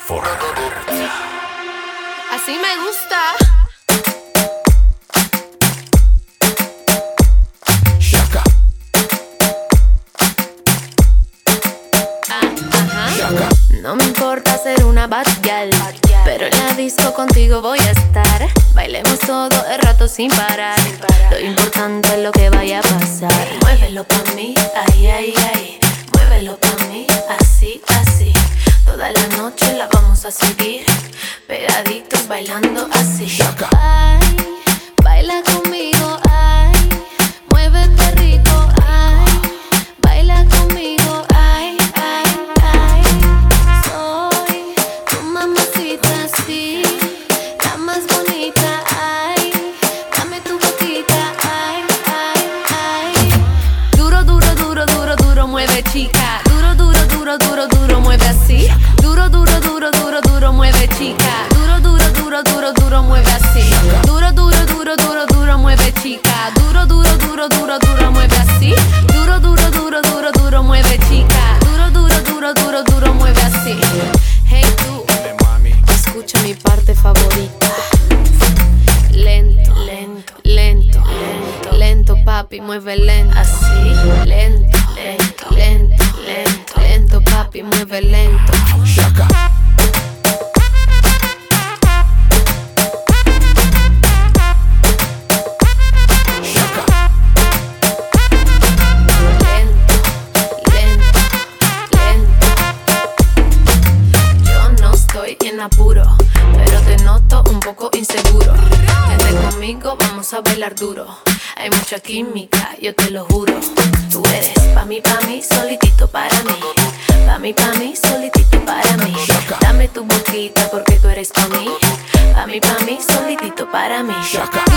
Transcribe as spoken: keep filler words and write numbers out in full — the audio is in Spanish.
Forrat. Así me gusta. Shaka. Ah, ajá. Shaka. No me importa ser una bad girl, pero en la disco contigo voy a estar. Bailemos todo el rato sin parar. Lo importante es lo que vaya a pasar. Muévelo pa' mí, ay, ay, ay. Muévelo pa' mí, así, así. Toda la noche la vamos a seguir, pegaditos bailando así. Shaka. Ay, baila conmigo, ay. Muévete rico, ay. Baila conmigo, ay, ay, ay. Soy tu mamacita, sí, la más bonita, ay. Dame tu boquita, ay, ay, ay. Duro, duro, duro, duro, duro, mueve chica. Duro, duro, duro, duro, duro, mueve así. Duro, duro, duro, duro, duro, mueve chica. Duro, duro, duro, duro, duro, mueve así. Duro, duro, duro, duro, duro, mueve chica. Duro, duro, duro, duro, duro, mueve así. Duro, duro, duro, duro, duro, mueve chica. Duro, duro, duro, duro, duro, mueve así. Hey tú, escucha mi parte favorita. Lento, lento, lento, lento, lento, papi, mueve lento. Así, lento, lento, lento, lento, lento, papi, mueve lento. Shaka. Lento, lento, lento. Yo no estoy en apuro, pero te noto un poco inseguro. Vente conmigo, vamos a bailar duro. Hay mucha química, yo te lo juro. Tú eres pa' mí, pa' mí, solitito para mí. Pa' mí, pa' mí, solitito para mí. Dame tu boquita porque tú eres pa' mí. Pa' mí, pa' mí, solitito para mí. Shaka.